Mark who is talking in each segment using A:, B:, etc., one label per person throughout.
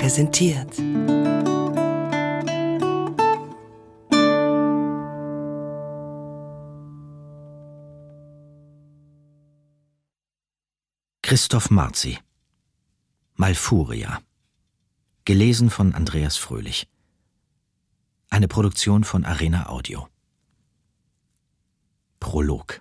A: präsentiert.
B: Christoph Marzi. Malfuria. Gelesen von Andreas Fröhlich. Eine Produktion von Arena Audio. Prolog.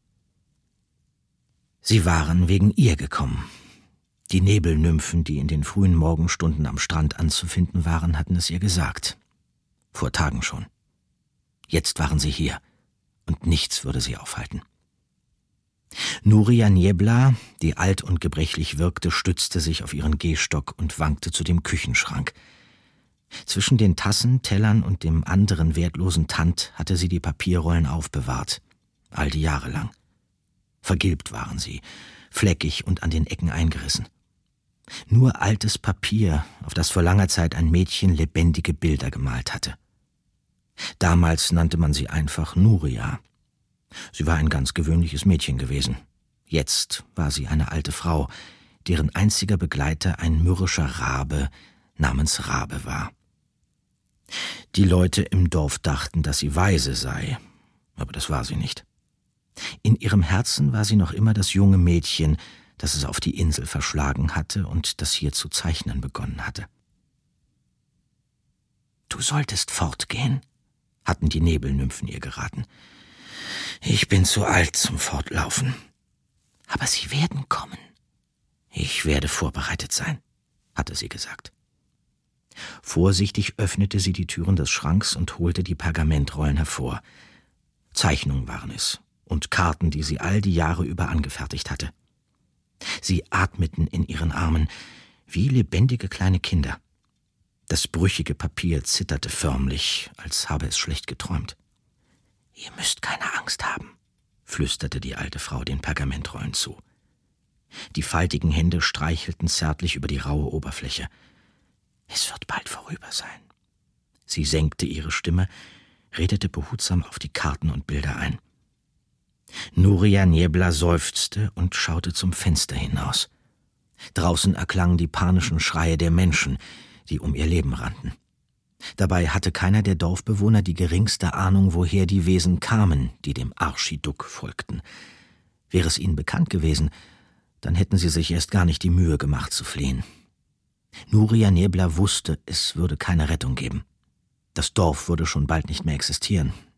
B: Sie waren wegen ihr gekommen. Die Nebelnymphen, die in den frühen Morgenstunden am Strand anzufinden waren, hatten es ihr gesagt. Vor Tagen schon. Jetzt waren sie hier, und nichts würde sie aufhalten. Nuria Niebla, die alt und gebrechlich wirkte, stützte sich auf ihren Gehstock und wankte zu dem Küchenschrank. Zwischen den Tassen, Tellern und dem anderen wertlosen Tand hatte sie die Papierrollen aufbewahrt, all die Jahre lang. Vergilbt waren sie, fleckig und an den Ecken eingerissen. Nur altes Papier, auf das vor langer Zeit ein Mädchen lebendige Bilder gemalt hatte. Damals nannte man sie einfach Nuria. Sie war ein ganz gewöhnliches Mädchen gewesen. Jetzt war sie eine alte Frau, deren einziger Begleiter ein mürrischer Rabe namens Rabe war. Die Leute im Dorf dachten, dass sie weise sei, aber das war sie nicht. In ihrem Herzen war sie noch immer das junge Mädchen, das es auf die Insel verschlagen hatte und das hier zu zeichnen begonnen hatte. »Du solltest fortgehen«, hatten die Nebelnymphen ihr geraten. »Ich bin zu alt zum Fortlaufen.« »Aber sie werden kommen.« »Ich werde vorbereitet sein«, hatte sie gesagt. Vorsichtig öffnete sie die Türen des Schranks und holte die Pergamentrollen hervor. Zeichnungen waren es und Karten, die sie all die Jahre über angefertigt hatte. Sie atmeten in ihren Armen wie lebendige kleine Kinder. Das brüchige Papier zitterte förmlich, als habe es schlecht geträumt. »Ihr müsst keine Angst haben«, flüsterte die alte Frau den Pergamentrollen zu. Die faltigen Hände streichelten zärtlich über die raue Oberfläche. »Es wird bald vorüber sein.« Sie senkte ihre Stimme, redete behutsam auf die Karten und Bilder ein. Nuria Niebla seufzte und schaute zum Fenster hinaus. Draußen erklangen die panischen Schreie der Menschen, die um ihr Leben rannten. Dabei hatte keiner der Dorfbewohner die geringste Ahnung, woher die Wesen kamen, die dem Archiduk folgten. Wäre es ihnen bekannt gewesen, dann hätten sie sich erst gar nicht die Mühe gemacht zu fliehen. Nuria Niebla wusste, es würde keine Rettung geben. Das Dorf würde schon bald nicht mehr existieren.